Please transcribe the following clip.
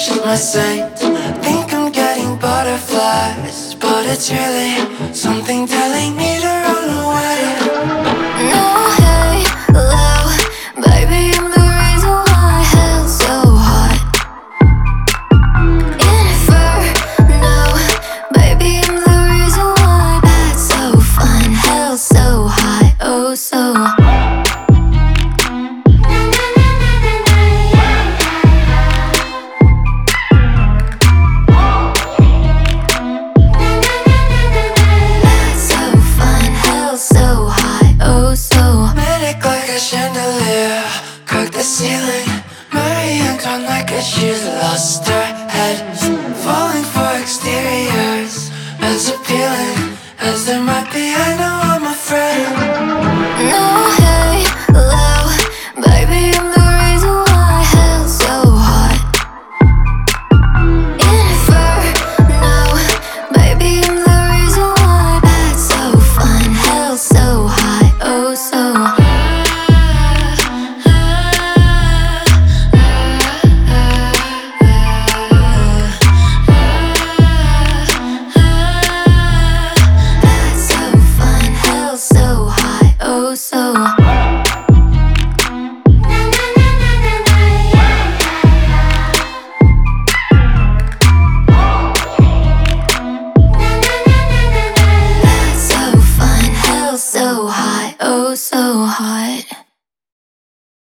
she's my saint. Think I'm getting butterflies, but it's really something telling me to run away. No halo, baby, I'm the reason why hell's so hot. Inferno, baby, I'm the reason why that's so fun. Hell's so hot, oh so hot. So high, oh so Manic like a chandelier, crack the ceiling. Marie Antoinette like she's lost her head. Falling for exteriors, as appealing as there might be. I know I'm afraid. no halo, baby, I'm the reason why hell's so hot. Inferno, baby, I'm the reason why that's so fun. Hell's so high, oh so that's so fun. Hell's so high, oh so that's so fun. Hell's so high.